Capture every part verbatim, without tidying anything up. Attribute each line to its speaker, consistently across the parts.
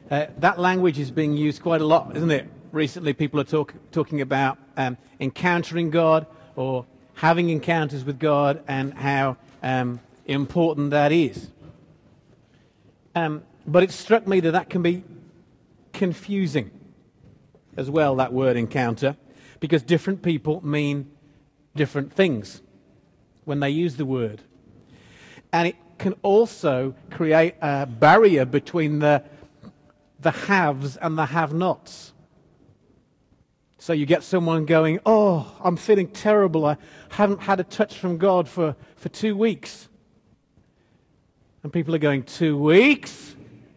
Speaker 1: Uh, that language is being used quite a lot, isn't it? Recently, people are talk, talking about um, encountering God or having encounters with God and how um, important that is. Um, but it struck me that that can be confusing as well, that word encounter, because different people mean different things when they use the word. And it can also create a barrier between the the haves and the have-nots. So you get someone going, oh, I'm feeling terrible. I haven't had a touch from God for, for two weeks. And people are going, two weeks?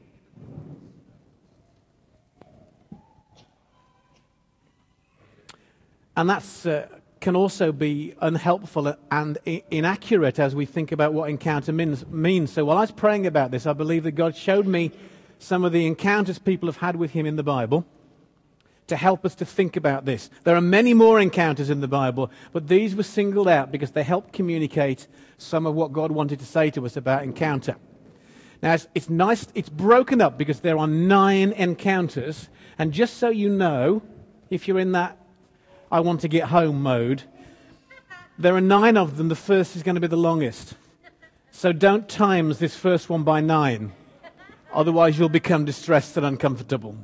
Speaker 1: And that's uh, can also be unhelpful and I- inaccurate as we think about what encounter means, means. So while I was praying about this, I believe that God showed me some of the encounters people have had with him in the Bible to help us to think about this. There are many more encounters in the Bible, but these were singled out because they help communicate some of what God wanted to say to us about encounter. Now, it's, it's nice, it's broken up because there are nine encounters, and just so you know, if you're in that I want to get home mode, there are nine of them. The first is going to be the longest. So don't times this first one by nine. Otherwise, you'll become distressed and uncomfortable.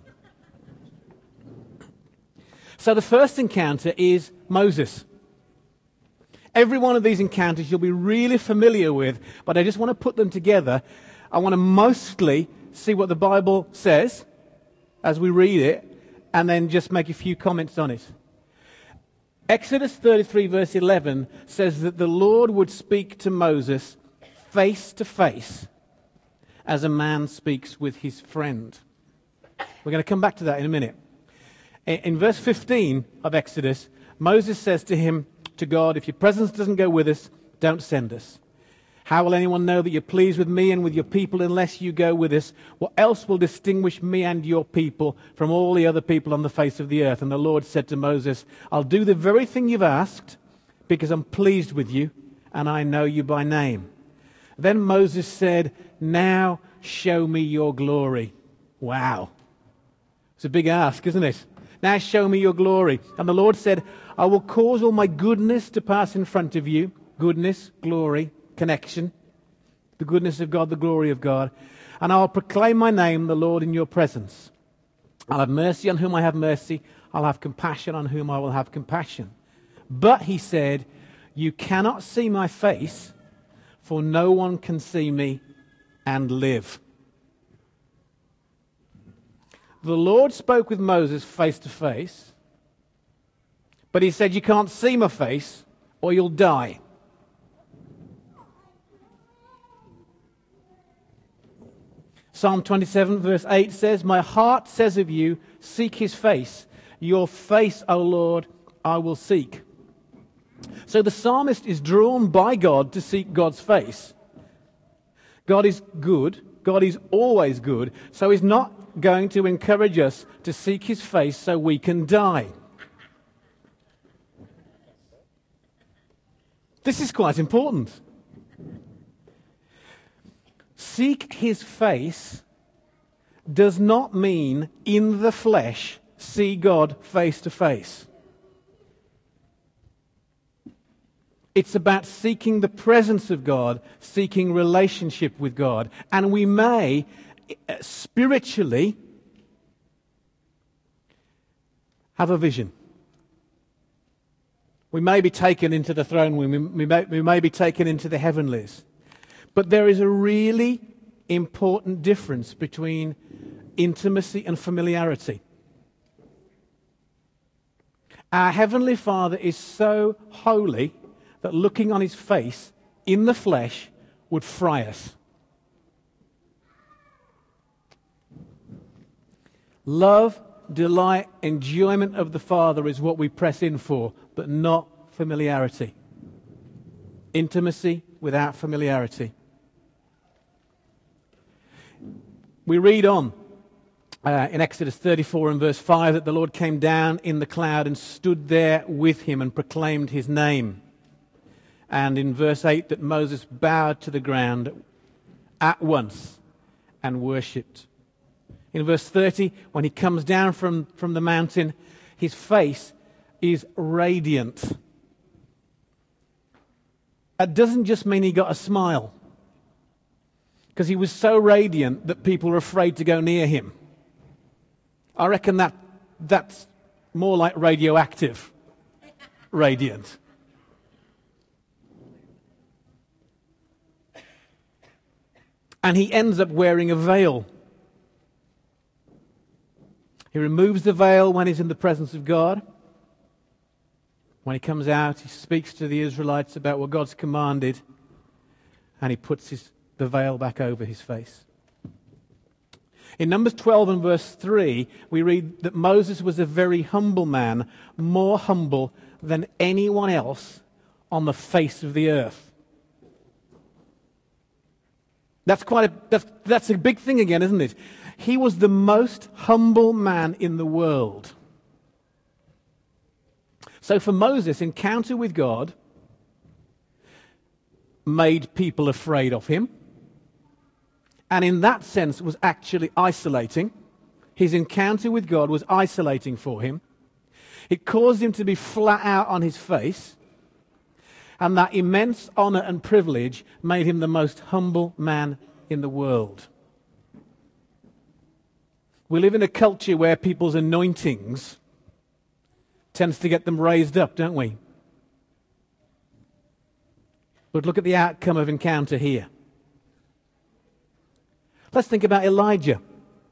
Speaker 1: So the first encounter is Moses. Every one of these encounters you'll be really familiar with, but I just want to put them together. I want to mostly see what the Bible says as we read it, and then just make a few comments on it. Exodus thirty-three verse eleven says that the Lord would speak to Moses face to face as a man speaks with his friend. We're going to come back to that in a minute. In verse fifteen of Exodus, Moses says to him, to God, if your presence doesn't go with us, don't send us. How will anyone know that you're pleased with me and with your people unless you go with us? What else will distinguish me and your people from all the other people on the face of the earth? And the Lord said to Moses, I'll do the very thing you've asked because I'm pleased with you and I know you by name. Then Moses said, now show me your glory. Wow. It's a big ask, isn't it? Now show me your glory. And the Lord said, I will cause all my goodness to pass in front of you. Goodness, glory, connection. The goodness of God, the glory of God. And I will proclaim my name, the Lord, in your presence. I'll have mercy on whom I have mercy. I'll have compassion on whom I will have compassion. But, he said, you cannot see my face, for no one can see me and live. The Lord spoke with Moses face to face, but he said, you can't see my face or you'll die. Psalm twenty-seven verse eight says, my heart says of you, seek his face. Your face, O Lord, I will seek. So the psalmist is drawn by God to seek God's face. God is good. God is always good. So he's not going to encourage us to seek his face so we can die. This is quite important. Seek his face does not mean in the flesh see God face to face. It's about seeking the presence of God, seeking relationship with God. And we may spiritually have a vision. We may be taken into the throne room. We, we, may, we may be taken into the heavenlies. But there is a really important difference between intimacy and familiarity. Our Heavenly Father is so holy that looking on his face in the flesh would fry us. Love, delight, enjoyment of the Father is what we press in for, but not familiarity. Intimacy without familiarity. We read on uh, in Exodus thirty-four and verse five that the Lord came down in the cloud and stood there with him and proclaimed his name. And in verse eight that Moses bowed to the ground at once and worshipped. In verse thirty, when he comes down from, from the mountain, his face is radiant. That doesn't just mean he got a smile, because he was so radiant that people were afraid to go near him. I reckon that that's more like radioactive radiant. And he ends up wearing a veil. He removes the veil when he's in the presence of God. When he comes out, he speaks to the Israelites about what God's commanded, and he puts his, the veil back over his face. In Numbers twelve and verse three, we read that Moses was a very humble man, more humble than anyone else on the face of the earth. That's quite a, that's, that's a big thing again, isn't it? He was the most humble man in the world. So for Moses, encounter with God made people afraid of him. And in that sense was actually isolating. His encounter with God was isolating for him. It caused him to be flat out on his face. And that immense honor and privilege made him the most humble man in the world. We live in a culture where people's anointings tends to get them raised up, don't we? But look at the outcome of encounter here. Let's think about Elijah.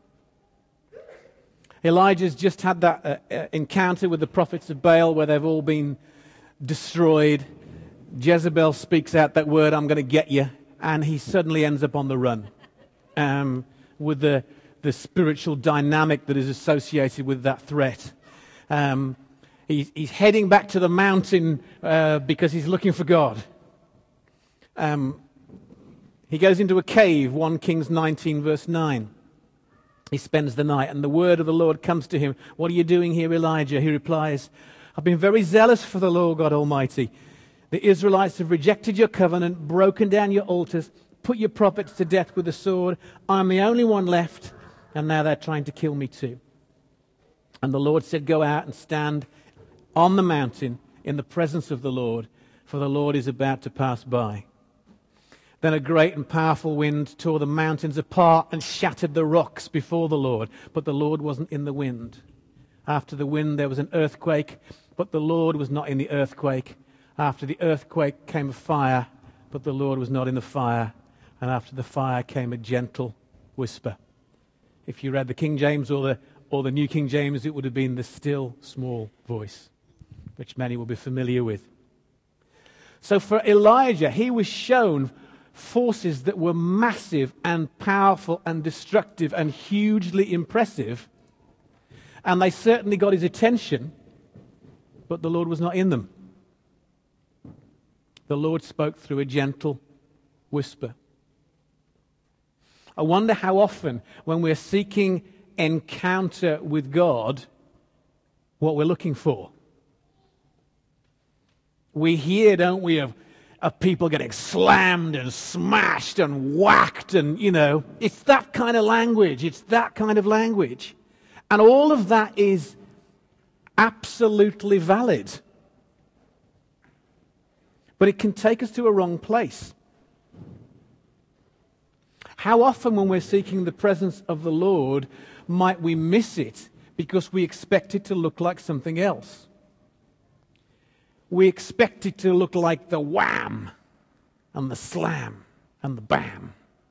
Speaker 1: Elijah's just had that uh, uh, encounter with the prophets of Baal where they've all been destroyed. Jezebel speaks out that word, I'm going to get you. And he suddenly ends up on the run um, with the, the spiritual dynamic that is associated with that threat. Um, he's, he's heading back to the mountain uh, because he's looking for God. Um, he goes into a cave, First Kings nineteen, verse nine. He spends the night, and the word of the Lord comes to him. What are you doing here, Elijah? He replies, I've been very zealous for the Lord God Almighty. The Israelites have rejected your covenant, broken down your altars, put your prophets to death with the sword. I'm the only one left, and now they're trying to kill me too. And the Lord said, go out and stand on the mountain in the presence of the Lord, for the Lord is about to pass by. Then a great and powerful wind tore the mountains apart and shattered the rocks before the Lord. But the Lord wasn't in the wind. After the wind there was an earthquake, but the Lord was not in the earthquake. After the earthquake came a fire, but the Lord was not in the fire. And after the fire came a gentle whisper. If you read the King James or the, or the New King James, it would have been the still small voice, which many will be familiar with. So for Elijah, he was shown forces that were massive and powerful and destructive and hugely impressive. And they certainly got his attention, but the Lord was not in them. The Lord spoke through a gentle whisper. I wonder how often when we're seeking encounter with God, what we're looking for. We hear, don't we, of of people getting slammed and smashed and whacked and, you know, it's that kind of language. It's that kind of language. And all of that is absolutely valid. But it can take us to a wrong place. How often when we're seeking the presence of the Lord might we miss it because we expect it to look like something else? We expect it to look like the wham and the slam and the bam.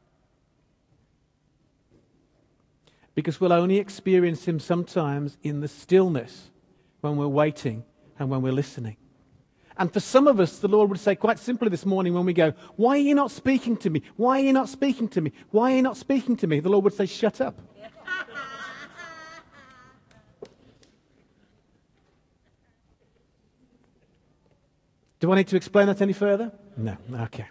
Speaker 1: Because we'll only experience him sometimes in the stillness when we're waiting and when we're listening. And for some of us, the Lord would say quite simply this morning when we go, why are you not speaking to me? Why are you not speaking to me? Why are you not speaking to me? The Lord would say, shut up. Do I need to explain that any further? No. Okay.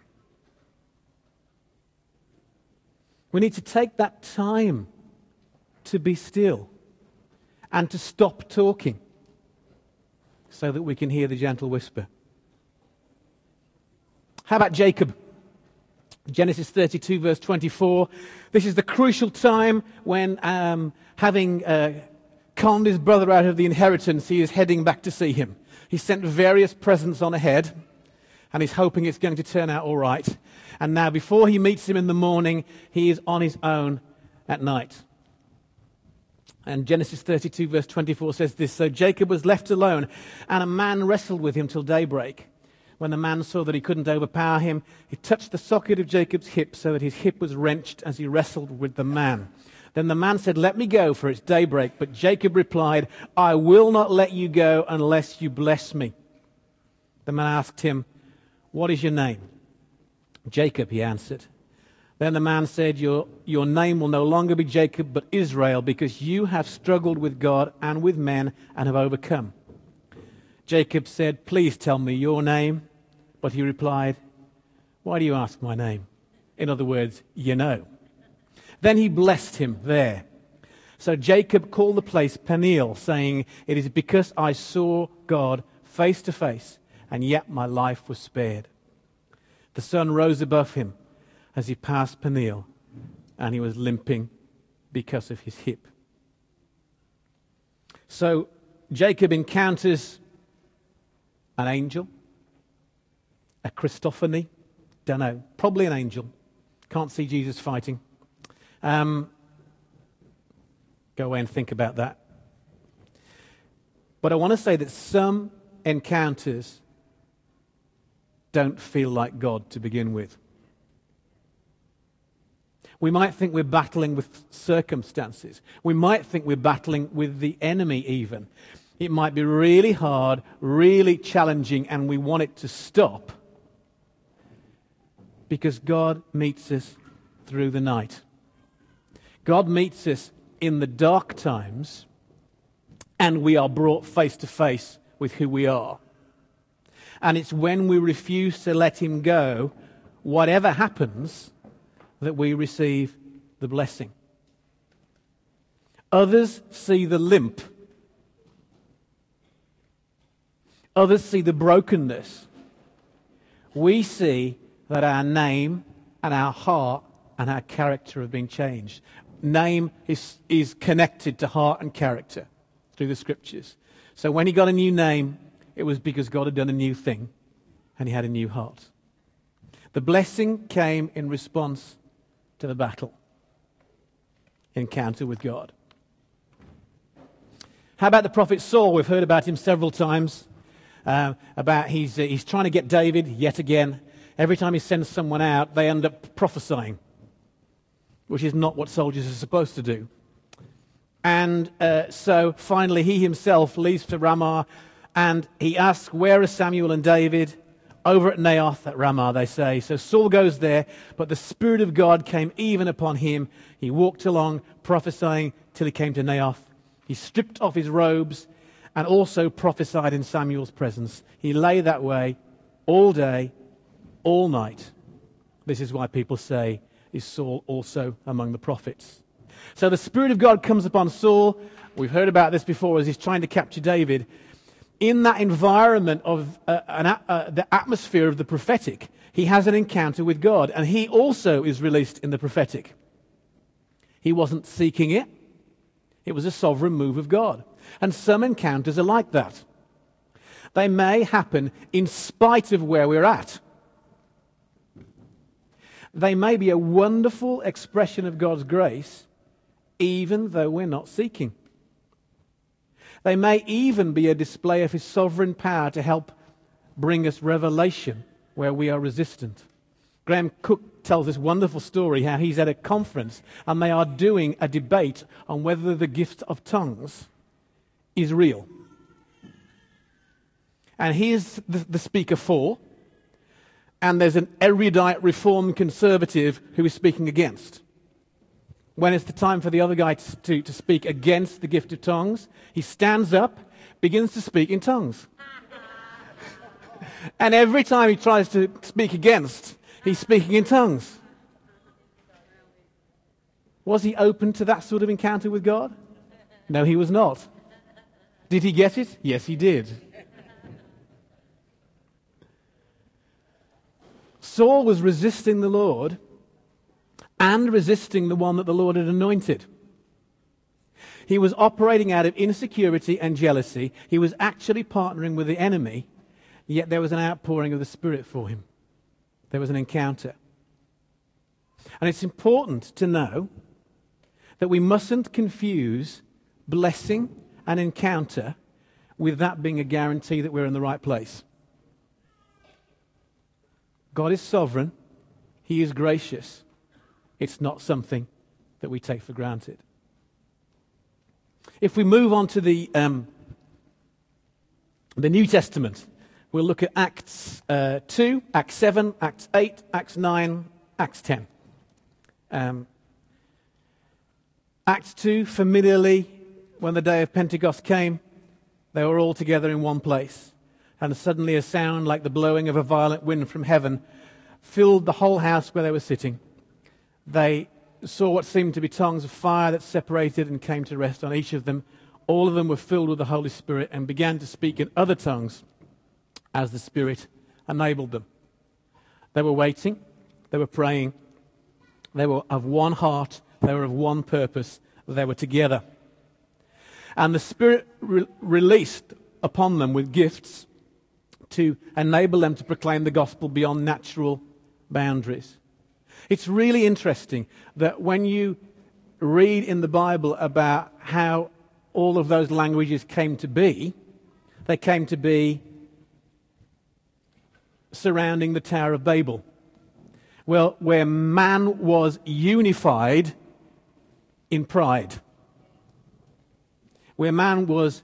Speaker 1: We need to take that time to be still and to stop talking so that we can hear the gentle whisper. How about Jacob? Genesis thirty-two, verse twenty-four. This is the crucial time when, um, having uh, conned his brother out of the inheritance, he is heading back to see him. He sent various presents on ahead, and he's hoping it's going to turn out all right. And now, before he meets him in the morning, he is on his own at night. And Genesis thirty-two, verse twenty-four says this: So Jacob was left alone, and a man wrestled with him till daybreak. When the man saw that he couldn't overpower him, he touched the socket of Jacob's hip so that his hip was wrenched as he wrestled with the man. Then the man said, "Let me go, for it's daybreak." But Jacob replied, "I will not let you go unless you bless me." The man asked him, "What is your name?" "Jacob," he answered. Then the man said, your, your name will no longer be Jacob, but Israel, because you have struggled with God and with men and have overcome. Jacob said, "Please tell me your name." But he replied, "Why do you ask my name?" In other words, you know. Then he blessed him there. So Jacob called the place Peniel, saying, "It is because I saw God face to face, and yet my life was spared." The sun rose above him as he passed Peniel, and he was limping because of his hip. So Jacob encounters an angel, a Christophany, don't know, probably an angel. Can't see Jesus fighting. Um, go away and think about that. But I want to say that some encounters don't feel like God to begin with. We might think we're battling with circumstances. We might think we're battling with the enemy even. It might be really hard, really challenging, and we want it to stop because God meets us through the night. God meets us in the dark times, and we are brought face to face with who we are. And it's when we refuse to let him go, whatever happens, that we receive the blessing. Others see the limp. Others see the brokenness. We see that our name and our heart and our character have been changed. Name is, is connected to heart and character through the scriptures. So when he got a new name, it was because God had done a new thing and he had a new heart. The blessing came in response to the battle. Encounter with God. How about the prophet Saul? We've heard about him several times. Uh, about he's, uh, he's trying to get David yet again. Every time he sends someone out, they end up prophesying, which is not what soldiers are supposed to do. And uh, so finally he himself leaves for Ramah, and he asks, "Where are Samuel and David?" "Over at Naioth at Ramah," they say. So Saul goes there, but the Spirit of God came even upon him. He walked along prophesying till he came to Naioth. He stripped off his robes and also prophesied in Samuel's presence. He lay that way all day, all night. This is why people say, "Is Saul also among the prophets?" So the Spirit of God comes upon Saul. We've heard about this before as he's trying to capture David. In that environment of uh, an, uh, the atmosphere of the prophetic, he has an encounter with God, and he also is released in the prophetic. He wasn't seeking it. It was a sovereign move of God. And some encounters are like that. They may happen in spite of where we're at. They may be a wonderful expression of God's grace, even though we're not seeking. They may even be a display of his sovereign power to help bring us revelation where we are resistant. Graham Cook tells this wonderful story how he's at a conference and they are doing a debate on whether the gift of tongues is real. And he's the, the speaker for, and there's an erudite reformed conservative who is speaking against. When it's the time for the other guy to, to, to speak against the gift of tongues, he stands up, begins to speak in tongues. And every time he tries to speak against, he's speaking in tongues. Was he open to that sort of encounter with God? No, he was not. Did he get it? Yes, he did. Saul was resisting the Lord and resisting the one that the Lord had anointed. He was operating out of insecurity and jealousy. He was actually partnering with the enemy, yet there was an outpouring of the Spirit for him. There was an encounter. And it's important to know that we mustn't confuse blessing and encounter with that being a guarantee that we're in the right place. God is sovereign. He is gracious. It's not something that we take for granted. If we move on to the um, the New Testament, we'll look at Acts uh, two, Acts seven, Acts eight, Acts nine, Acts ten. Um, Acts two, familiarly, when the day of Pentecost came, they were all together in one place. And suddenly a sound like the blowing of a violent wind from heaven filled the whole house where they were sitting. They saw what seemed to be tongues of fire that separated and came to rest on each of them. All of them were filled with the Holy Spirit and began to speak in other tongues as the Spirit enabled them. They were waiting. They were praying. They were of one heart. They were of one purpose. They were together. And the Spirit re- released upon them with gifts to enable them to proclaim the gospel beyond natural boundaries. It's really interesting that when you read in the Bible about how all of those languages came to be, they came to be surrounding the Tower of Babel. Well, where man was unified in pride. Where man was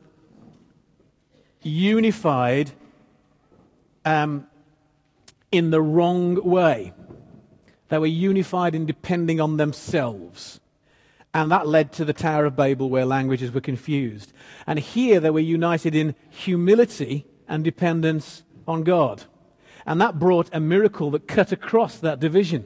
Speaker 1: unified um, in the wrong way. They were unified in depending on themselves. And that led to the Tower of Babel, where languages were confused. And here they were united in humility and dependence on God. And that brought a miracle that cut across that division.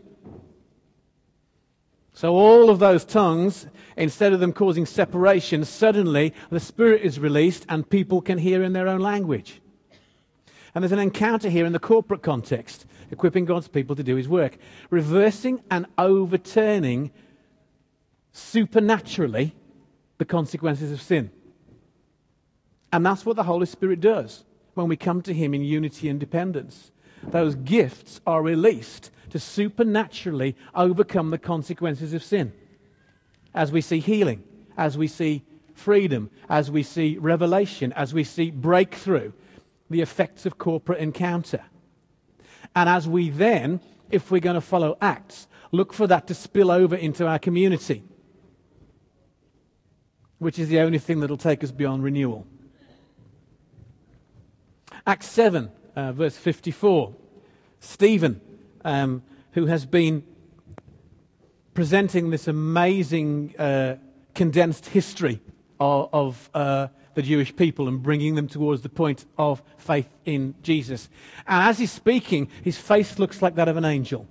Speaker 1: So all of those tongues, instead of them causing separation, suddenly the Spirit is released and people can hear in their own language. And there's an encounter here in the corporate context, equipping God's people to do His work, reversing and overturning supernaturally the consequences of sin. And that's what the Holy Spirit does when we come to Him in unity and dependence. Those gifts are released to supernaturally overcome the consequences of sin. As we see healing, as we see freedom, as we see revelation, as we see breakthrough, the effects of corporate encounter. And as we then, if we're going to follow Acts, look for that to spill over into our community, which is the only thing that will take us beyond renewal. Acts seven, uh, verse fifty-four. Stephen, um, who has been presenting this amazing uh, condensed history of, of uh, the Jewish people and bringing them towards the point of faith in Jesus. And as he's speaking, his face looks like that of an angel.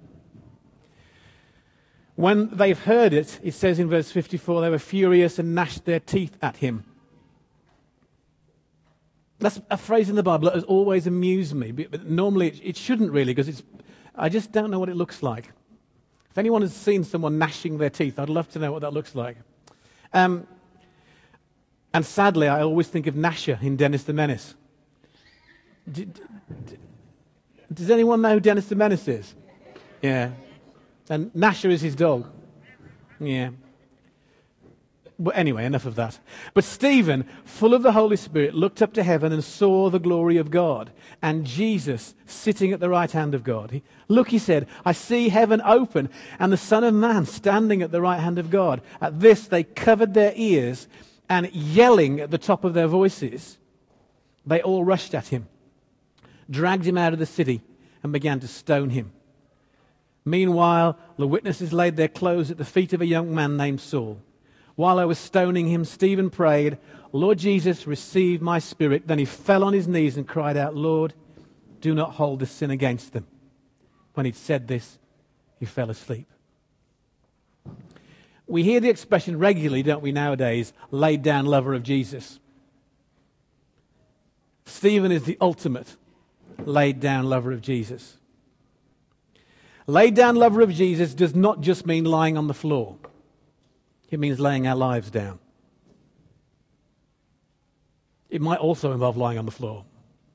Speaker 1: When they've heard it, it says in verse fifty-four, they were furious and gnashed their teeth at him. That's a phrase in the Bible that has always amused me. But normally it, it shouldn't really, because it's, I just don't know what it looks like. If anyone has seen someone gnashing their teeth, I'd love to know what that looks like. Um, and sadly, I always think of Gnasher in Dennis the Menace. D- d- d- does anyone know who Dennis the Menace is? Yeah. And Gnasher is his dog. Yeah. But anyway, enough of that. But Stephen, full of the Holy Spirit, looked up to heaven and saw the glory of God and Jesus sitting at the right hand of God. He, Look, he said, I see heaven open and the Son of Man standing at the right hand of God. At this, they covered their ears and yelling at the top of their voices, they all rushed at him, dragged him out of the city and began to stone him. Meanwhile, the witnesses laid their clothes at the feet of a young man named Saul. While I was stoning him, Stephen prayed, Lord Jesus, receive my spirit. Then he fell on his knees and cried out, Lord, do not hold this sin against them. When he'd said this, he fell asleep. We hear the expression regularly, don't we, nowadays, laid down lover of Jesus. Stephen is the ultimate laid down lover of Jesus. Laid down lover of Jesus does not just mean lying on the floor. It means laying our lives down. It might also involve lying on the floor.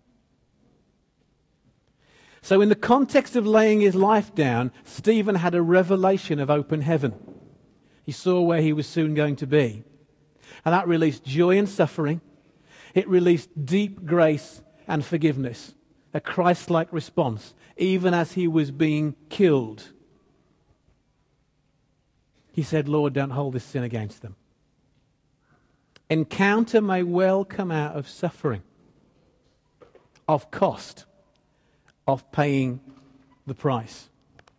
Speaker 1: So in the context of laying his life down, Stephen had a revelation of open heaven. He saw where he was soon going to be. And that released joy and suffering. It released deep grace and forgiveness. A Christ-like response, even as he was being killed. He said, Lord, don't hold this sin against them. Encounter may well come out of suffering, of cost, of paying the price.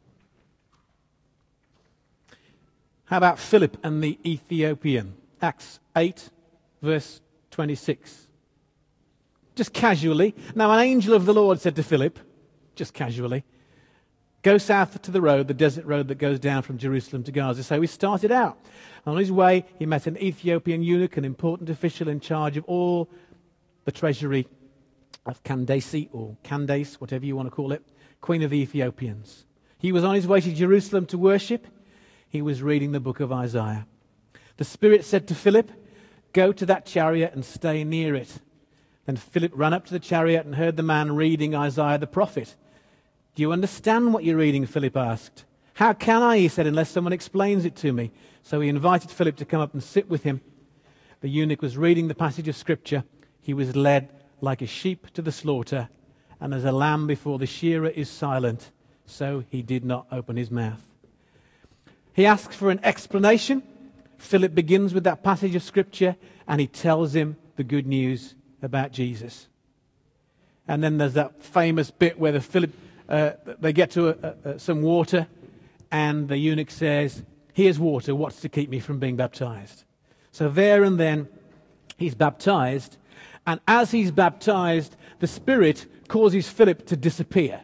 Speaker 1: How about Philip and the Ethiopian? Acts eight, verse twenty-six. Just casually. Now, an angel of the Lord said to Philip, just casually, go south to the road, the desert road that goes down from Jerusalem to Gaza. So he started out. On his way, he met an Ethiopian eunuch, an important official in charge of all the treasury of Candace, or Candace, whatever you want to call it, Queen of the Ethiopians. He was on his way to Jerusalem to worship. He was reading the book of Isaiah. The Spirit said to Philip, go to that chariot and stay near it. Then Philip ran up to the chariot and heard the man reading Isaiah the prophet. Do you understand what you're reading? Philip asked. How can I, he said, unless someone explains it to me? So he invited Philip to come up and sit with him. The eunuch was reading the passage of Scripture. He was led like a sheep to the slaughter, and as a lamb before the shearer is silent, so he did not open his mouth. He asks for an explanation. Philip begins with that passage of Scripture, and he tells him the good news about Jesus. And then there's that famous bit where the Philip, uh, they get to a, a, some water, and the eunuch says, here's water, what's to keep me from being baptized? So there and then, he's baptized, and as he's baptized, the Spirit causes Philip to disappear.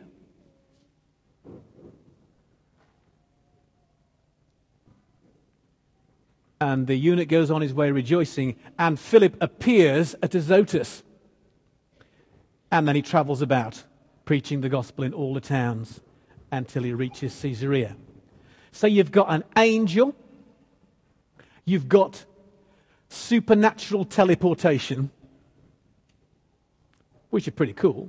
Speaker 1: And the eunuch goes on his way rejoicing, and Philip appears at Azotus. And then he travels about, preaching the gospel in all the towns until he reaches Caesarea. So you've got an angel, you've got supernatural teleportation, which are pretty cool.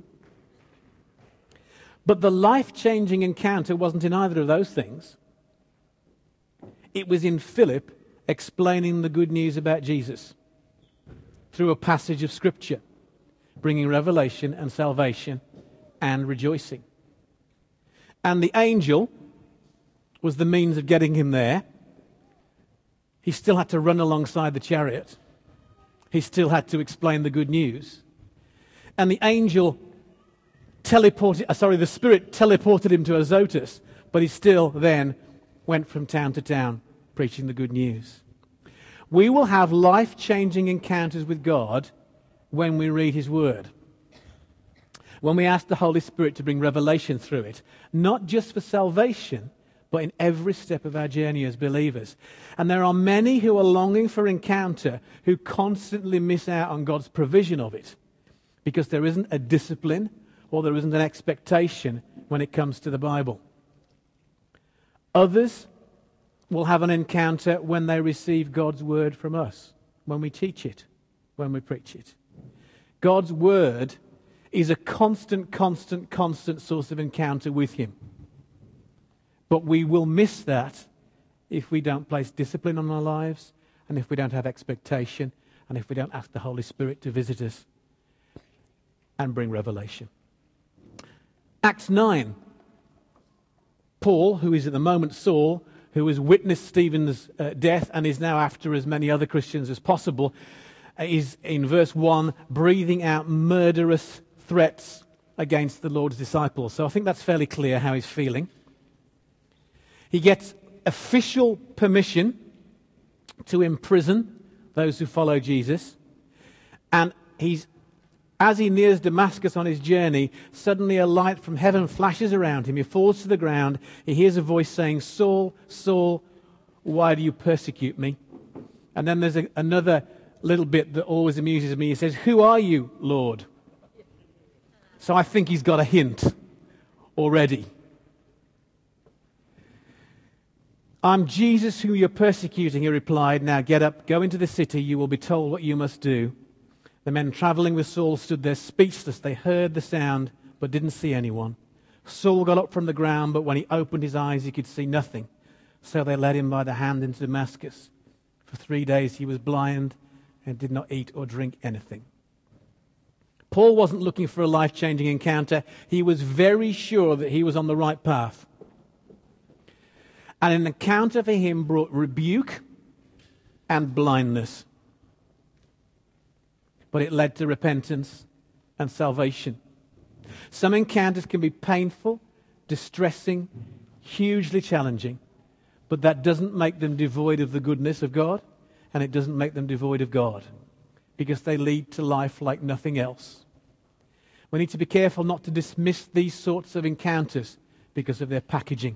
Speaker 1: But the life-changing encounter wasn't in either of those things. It was in Philip explaining the good news about Jesus through a passage of Scripture, bringing revelation and salvation and rejoicing. And the angel was the means of getting him there. He still had to run alongside the chariot. He still had to explain the good news. And the angel teleported, uh, sorry, the Spirit teleported him to Azotus, but he still then went from town to town preaching the good news. We will have life-changing encounters with God when we read His Word. When we ask the Holy Spirit to bring revelation through it, not just for salvation, but in every step of our journey as believers. And there are many who are longing for encounter who constantly miss out on God's provision of it because there isn't a discipline or there isn't an expectation when it comes to the Bible. Others will have an encounter when they receive God's word from us, when we teach it, when we preach it. God's word is a constant, constant, constant source of encounter with Him. But we will miss that if we don't place discipline on our lives, and if we don't have expectation, and if we don't ask the Holy Spirit to visit us and bring revelation. Acts nine. Paul, who is at the moment Saul, who has witnessed Stephen's uh, death and is now after as many other Christians as possible, uh, is in verse one breathing out murderous threats against the Lord's disciples. So I think that's fairly clear how he's feeling. He gets official permission to imprison those who follow Jesus. And he's, as he nears Damascus on his journey, suddenly a light from heaven flashes around him. He falls to the ground. He hears a voice saying, Saul, Saul, why do you persecute me? And then there's a, another little bit that always amuses me. He says, who are you, Lord? So I think he's got a hint already. I'm Jesus whom you're persecuting, he replied. Now get up, go into the city, you will be told what you must do. The men traveling with Saul stood there speechless. They heard the sound, but didn't see anyone. Saul got up from the ground, but when he opened his eyes, he could see nothing. So they led him by the hand into Damascus. For three days he was blind and did not eat or drink anything. Paul wasn't looking for a life-changing encounter. He was very sure that he was on the right path. And an encounter for him brought rebuke and blindness. But it led to repentance and salvation. Some encounters can be painful, distressing, hugely challenging, but that doesn't make them devoid of the goodness of God, and it doesn't make them devoid of God, because they lead to life like nothing else. We need to be careful not to dismiss these sorts of encounters because of their packaging.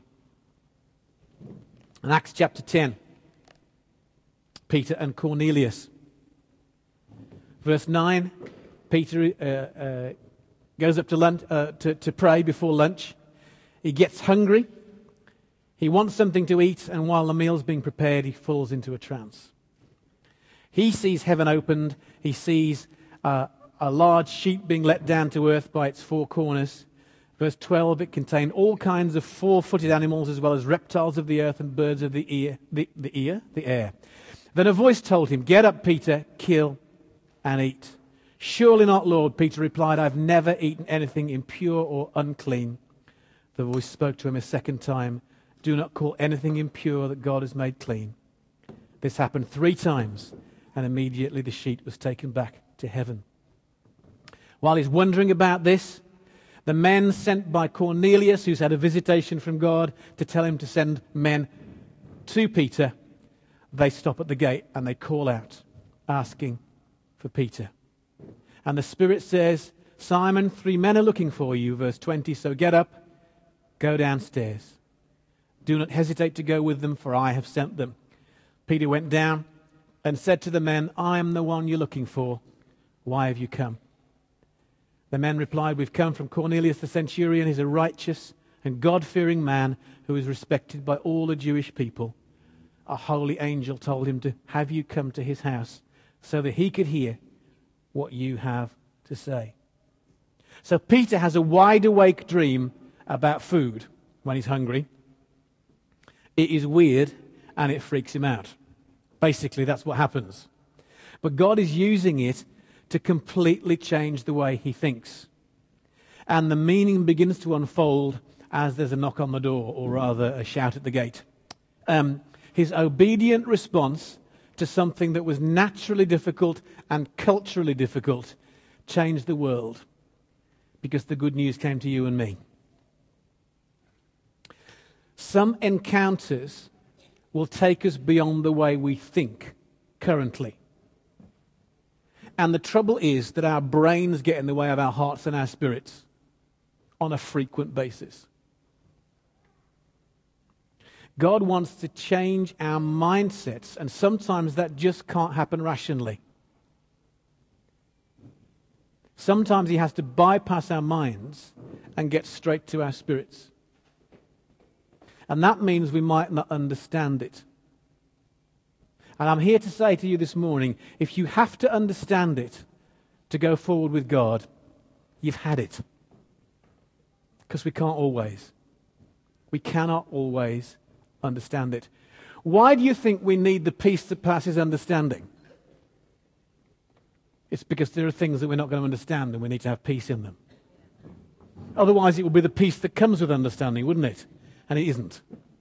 Speaker 1: In Acts chapter ten, Peter and Cornelius. Verse nine, Peter uh, uh, goes up to, lunch, uh, to, to pray before lunch. He gets hungry. He wants something to eat, and while the meal's being prepared, he falls into a trance. He sees heaven opened. He sees uh, a large sheet being let down to earth by its four corners. Verse twelve, it contained all kinds of four-footed animals, as well as reptiles of the earth and birds of the ear, the, the ear, the air. Then a voice told him, "Get up, Peter, kill and eat." "Surely not, Lord," Peter replied. "I've never eaten anything impure or unclean." The voice spoke to him a second time. "Do not call anything impure that God has made clean." This happened three times, and immediately the sheet was taken back to heaven. While he's wondering about this, the men sent by Cornelius, who's had a visitation from God to tell him to send men to Peter, they stop at the gate and they call out, asking for Peter. And the Spirit says, "Simon, three men are looking for you," verse twenty, "so get up, go downstairs. Do not hesitate to go with them, for I have sent them." Peter went down and said to the men, "I am the one you're looking for. Why have you come?" The men replied, "We've come from Cornelius the centurion. He's a righteous and God-fearing man who is respected by all the Jewish people. A holy angel told him to have you come to his house so that he could hear what you have to say." So Peter has a wide-awake dream about food when he's hungry. It is weird and it freaks him out. Basically, that's what happens. But God is using it to completely change the way he thinks. And the meaning begins to unfold as there's a knock on the door, or rather a shout at the gate. Um, his obedient response to something that was naturally difficult and culturally difficult changed the world, because the good news came to you and me. Some encounters will take us beyond the way we think currently. And the trouble is that our brains get in the way of our hearts and our spirits on a frequent basis. God wants to change our mindsets, and sometimes that just can't happen rationally. Sometimes he has to bypass our minds and get straight to our spirits. And that means we might not understand it. And I'm here to say to you this morning, if you have to understand it to go forward with God, you've had it. Because we can't always. We cannot always understand it. Why do you think we need the peace that passes understanding? It's because there are things that we're not going to understand and we need to have peace in them. Otherwise it would be the peace that comes with understanding, wouldn't it? And it isn't.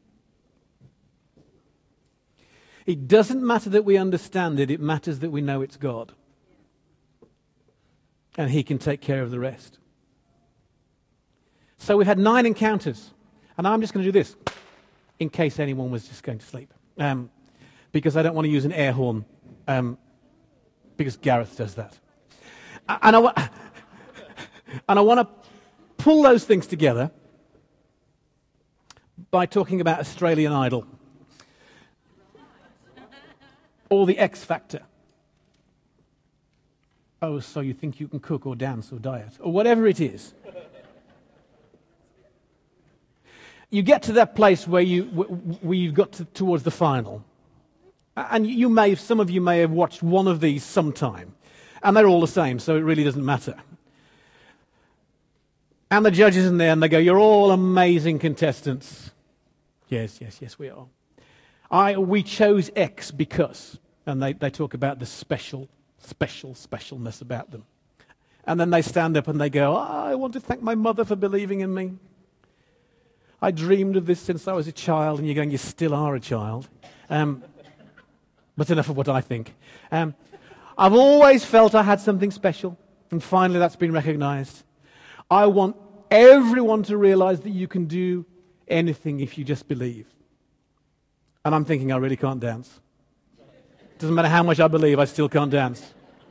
Speaker 1: It doesn't matter that we understand it, it matters that we know it's God. And he can take care of the rest. So we've had nine encounters. And I'm just going to do this, in case anyone was just going to sleep. Um, because I don't want to use an air horn. Um, because Gareth does that. And I, wa- and I want to pull those things together by talking about Australian Idol. Or the X Factor. Oh, so you think you can cook or dance or diet or whatever it is. you get to that place where, you, where you've got to, towards the final. And you may, some of you may have watched one of these sometime. And they're all the same, so it really doesn't matter. And the judge is in there and they go, you're all amazing contestants. Yes, yes, yes, we are. I, we chose X because, and they, they talk about the special, special, specialness about them. And then they stand up and they go, oh, I want to thank my mother for believing in me. I dreamed of this since I was a child. And you're going, you still are a child. Um, but enough of what I think. Um, I've always felt I had something special. And finally that's been recognized. I want everyone to realize that you can do anything if you just believe. And I'm thinking, I really can't dance. Doesn't matter how much I believe, I still can't dance.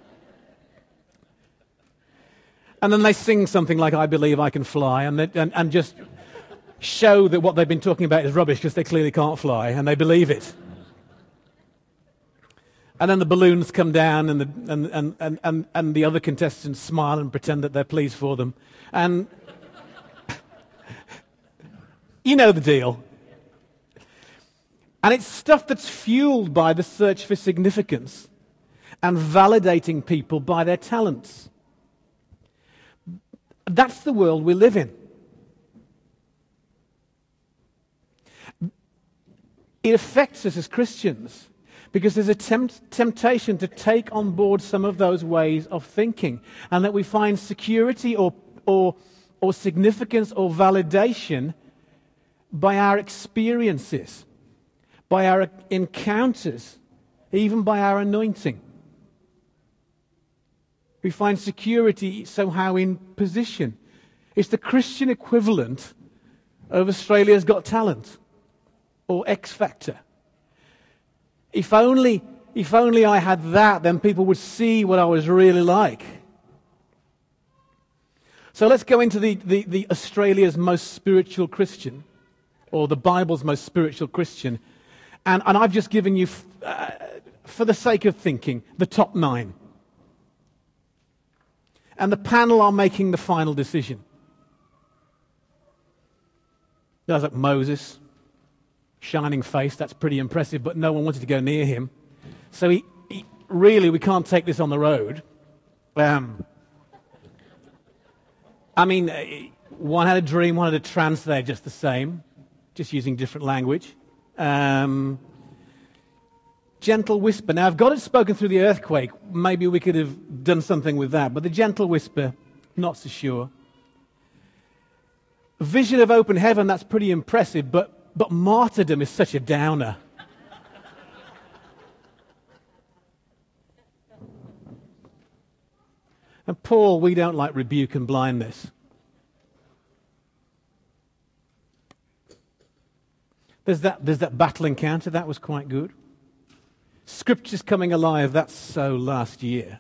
Speaker 1: And then they sing something like, I believe I can fly, and, they, and, and just show that what they've been talking about is rubbish because they clearly can't fly, and they believe it. And then the balloons come down, and the, and, and, and, and, and the other contestants smile and pretend that they're pleased for them. And you know the deal. And it's stuff that's fueled by the search for significance and validating people by their talents. That's the world we live in. It affects us as Christians because there's a tempt- temptation to take on board some of those ways of thinking, and that we find security or, or, or significance or validation by our experiences, by our encounters, even by our anointing. We find security somehow in position. It's the Christian equivalent of Australia's Got Talent or X Factor. If only, if only I had that, then people would see what I was really like. So let's go into the, the, the Australia's most spiritual Christian, or the Bible's most spiritual Christian. And, and I've just given you, uh, for the sake of thinking, the top nine. And the panel are making the final decision. There's like Moses, shining face, that's pretty impressive, but no one wanted to go near him. So he, he really, we can't take this on the road. Um, I mean, one had a dream, one had a trance, they're just the same, just using different language. Um, gentle whisper. Now, if God had spoken through the earthquake, maybe we could have done something with that. But the gentle whisper, not so sure. Vision of open heaven, that's pretty impressive, but, but martyrdom is such a downer. And Paul, we don't like rebuke and blindness. There's that, there's that battle encounter, that was quite good. Scripture's coming alive, that's so last year.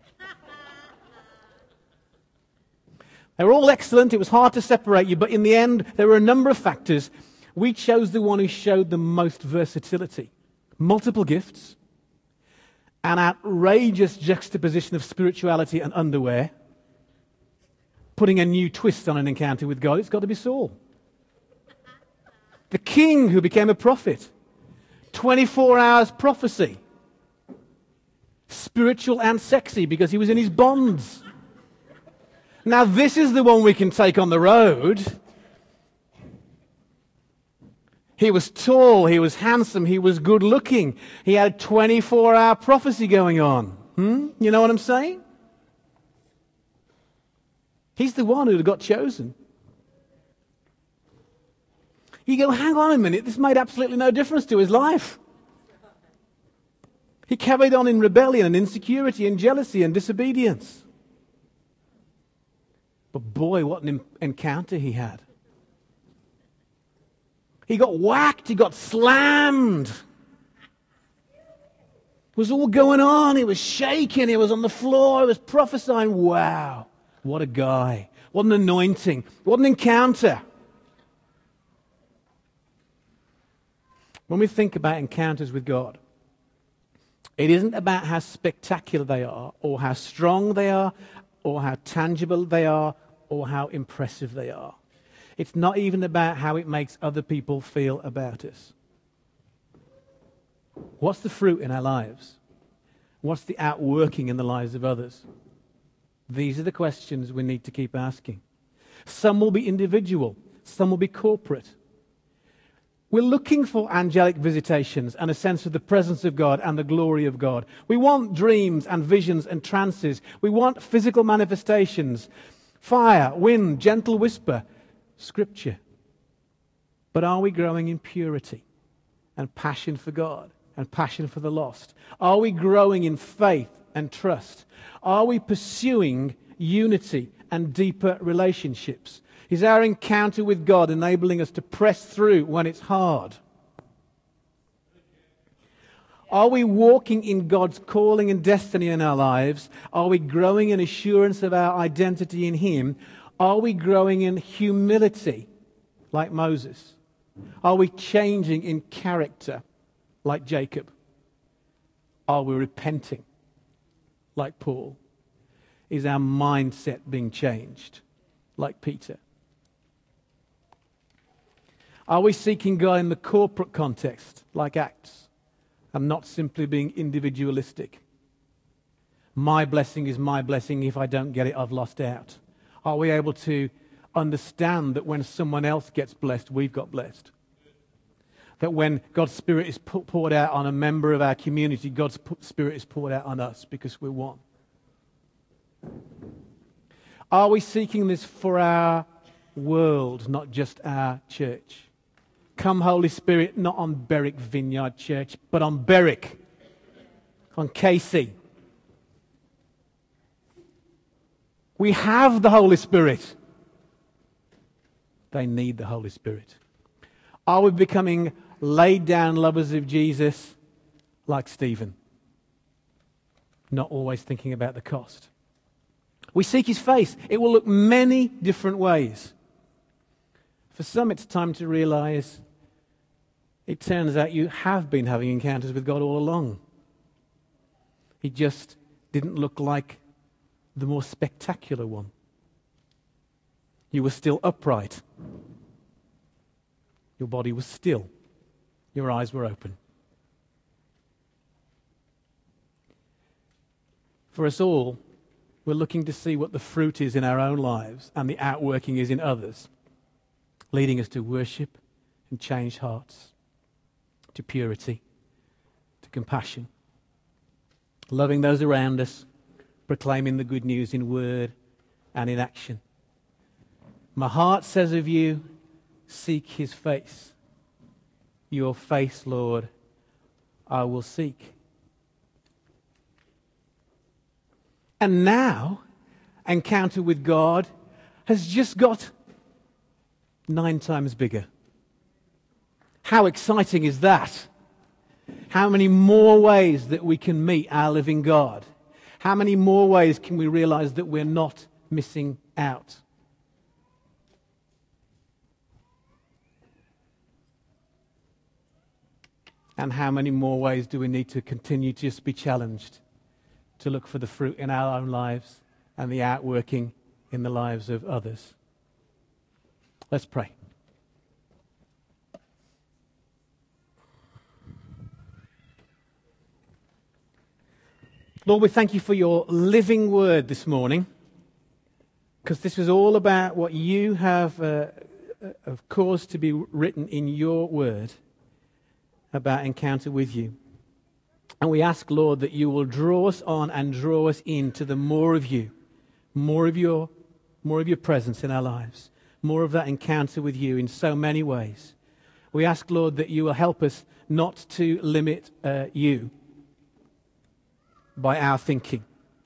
Speaker 1: They were all excellent, it was hard to separate you, but in the end, there were a number of factors. We chose the one who showed the most versatility. Multiple gifts, an outrageous juxtaposition of spirituality and underwear, putting a new twist on an encounter with God. It's got to be Saul. The king who became a prophet. twenty-four hours prophecy. Spiritual and sexy because he was in his bonds. Now this is the one we can take on the road. He was tall, he was handsome, he was good looking. He had twenty-four hour prophecy going on. Hmm? You know what I'm saying? He's the one who got chosen. You go, hang on a minute, this made absolutely no difference to his life. He carried on in rebellion and insecurity and jealousy and disobedience. But boy, what an encounter he had. He got whacked, he got slammed. It was all going on, he was shaking, he was on the floor, he was prophesying. Wow, what a guy. What an anointing. What an encounter. When we think about encounters with God, it isn't about how spectacular they are, or how strong they are, or how tangible they are, or how impressive they are. It's not even about how it makes other people feel about us. What's the fruit in our lives? What's the outworking in the lives of others? These are the questions we need to keep asking. Some will be individual. Some will be corporate. We're looking for angelic visitations and a sense of the presence of God and the glory of God. We want dreams and visions and trances. We want physical manifestations. Fire, wind, gentle whisper, Scripture. But are we growing in purity and passion for God and passion for the lost? Are we growing in faith and trust? Are we pursuing unity and deeper relationships? Is our encounter with God enabling us to press through when it's hard? Are we walking in God's calling and destiny in our lives? Are we growing in assurance of our identity in Him? Are we growing in humility like Moses? Are we changing in character like Jacob? Are we repenting like Paul? Is our mindset being changed like Peter? Are we seeking God in the corporate context like Acts and not simply being individualistic? My blessing is my blessing. If I don't get it, I've lost out. Are we able to understand that when someone else gets blessed, we've got blessed? That when God's Spirit is poured out on a member of our community, God's Spirit is poured out on us because we're one? Are we seeking this for our world, not just our church? Come, Holy Spirit, not on Berwick Vineyard Church, but on Berwick, on Casey. We have the Holy Spirit. They need the Holy Spirit. Are we becoming laid down lovers of Jesus like Stephen? Not always thinking about the cost. We seek His face. It will look many different ways. For some, it's time to realize it turns out you have been having encounters with God all along. He just didn't look like the more spectacular one. You were still upright. Your body was still. Your eyes were open. For us all, we're looking to see what the fruit is in our own lives and the outworking is in others, leading us to worship and changed hearts, to purity, to compassion, loving those around us, proclaiming the good news in word and in action. My heart says of you, seek His face. Your face, Lord, I will seek. And now, encounter with God has just got nine times bigger. How exciting is that? How many more ways that we can meet our living God? How many more ways can we realize that we're not missing out? And how many more ways do we need to continue to just be challenged to look for the fruit in our own lives and the outworking in the lives of others? Let's pray. Lord, we thank you for your living word this morning, because this was all about what you have, uh, have caused to be written in your word about encounter with you. And we ask, Lord, that you will draw us on and draw us into the more of you, more of your, more of your presence in our lives, more of that encounter with you in so many ways. We ask, Lord, that you will help us not to limit uh, you by our thinking.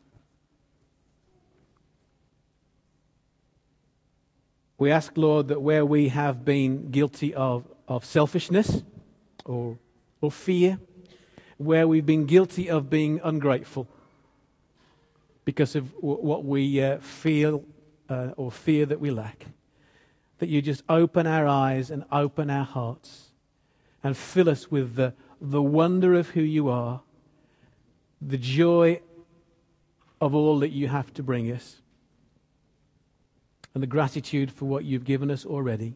Speaker 1: We ask, Lord, that where we have been guilty of, of selfishness or, or fear, where we've been guilty of being ungrateful because of w- what we uh, feel uh, or fear that we lack, that you just open our eyes and open our hearts and fill us with the, the wonder of who you are, the joy of all that you have to bring us, and the gratitude for what you've given us already.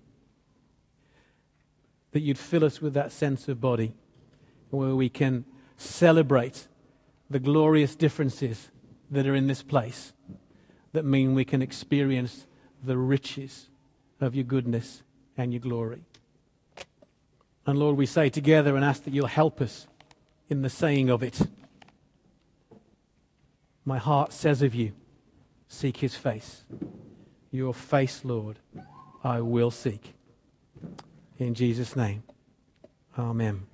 Speaker 1: That you'd fill us with that sense of body where we can celebrate the glorious differences that are in this place that mean we can experience the riches of your goodness and your glory. And Lord, we say together and ask that you'll help us in the saying of it. My heart says of you, seek his face. Your face, Lord, I will seek. In Jesus' name, amen.